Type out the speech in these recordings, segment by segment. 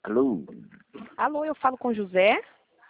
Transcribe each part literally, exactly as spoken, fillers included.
Alô? Alô, eu falo com José.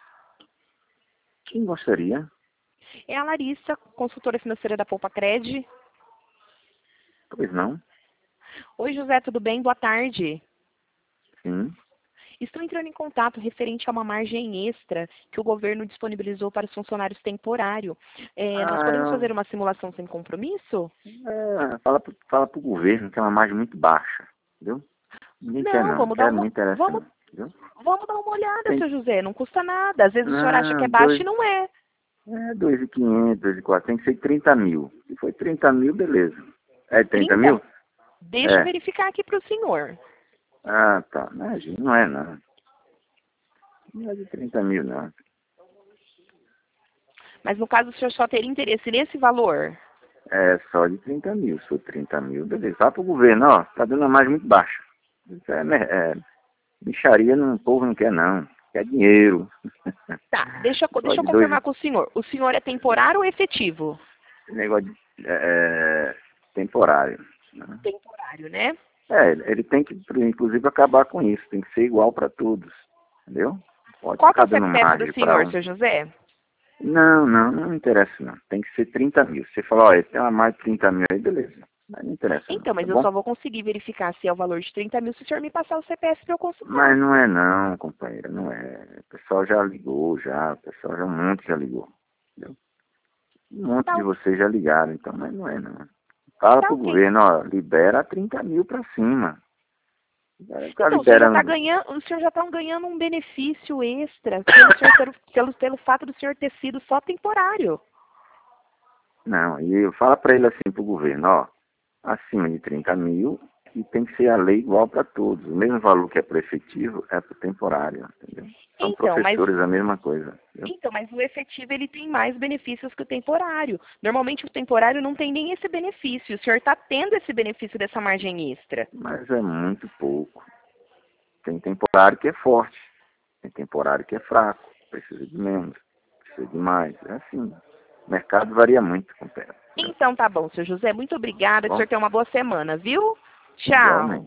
Quem gostaria? É a Larissa, consultora financeira da Poupa Cred. Pois não? Oi, José, tudo bem? Boa tarde. Sim. Estou entrando em contato referente a uma margem extra que o governo disponibilizou para os funcionários temporários. É, nós podemos Ah, fazer uma simulação sem compromisso? é, fala, pro, fala pro governo que é uma margem muito baixa, entendeu? Ninguém quer Não, não, vamos dar quer, não uma, me interessa vamos, não, entendeu? vamos dar uma olhada, Tem, seu José, não custa nada. Às vezes o senhor acha que é não, baixo dois, e não é. é, dois mil e quinhentos, dois mil e quatrocentos, tem que ser trinta mil. Se foi trinta mil, beleza. É trinta trinta? mil? Deixa eu É. verificar aqui para o senhor. Ah, tá. Imagina, não é não. Não é de trinta mil, não. Mas no caso o senhor só teria interesse nesse valor? É só de trinta mil. Se for trinta mil, beleza. Fala pro governo, ó, tá dando uma margem muito baixa. Isso é, mer- é bicharia, não, o povo não quer não. Quer dinheiro. Tá, deixa, eu- Só deixa eu de dois, confirmar com o senhor. O senhor é temporário ou efetivo? negócio de é, temporário. Né? Temporário, né? É, ele tem que, inclusive, acabar com isso. Tem que ser igual para todos. Entendeu? Pode Qual que é ficar o dando C P F do margem para senhor, um. seu José? Não, não, não me interessa não. Tem que ser trinta mil. Você fala, olha, tem uma mais de trinta mil aí, beleza. Mas não interessa não, Então, tá mas eu bom? só vou conseguir verificar se é o valor de trinta mil se o senhor me passar o C P F para eu Mas consultar. não é não, companheira, não é. O pessoal já ligou, já. O pessoal já um monte já ligou. Entendeu? Um monte Tá, de o- vocês já ligaram, então, mas não é não. Fala tá pro ok. governo, ó, libera trinta mil pra cima. O cara Então, o senhor já está liberando. ganhando, o senhor já está ganhando um benefício extra pelo, senhor ter- pelo, pelo fato do senhor ter sido só temporário. Não, e fala pra ele assim pro governo, ó, acima de trinta mil e tem que ser a lei igual para todos. O mesmo valor que é pro efetivo é pro temporário, entendeu? São Então, mas professores a mesma coisa, entendeu? Então, mas o efetivo ele tem mais benefícios que o temporário. Normalmente o temporário não tem nem esse benefício. O senhor está tendo esse benefício dessa margem extra. Mas é muito pouco. Tem temporário que é forte, tem temporário que é fraco, precisa de menos, precisa de mais. É assim. O mercado varia muito, companheiro. Entendeu? Então tá bom, seu José. Muito Tá obrigada. Que o bom? senhor tenha uma boa semana, viu? Tchau. Igualmente.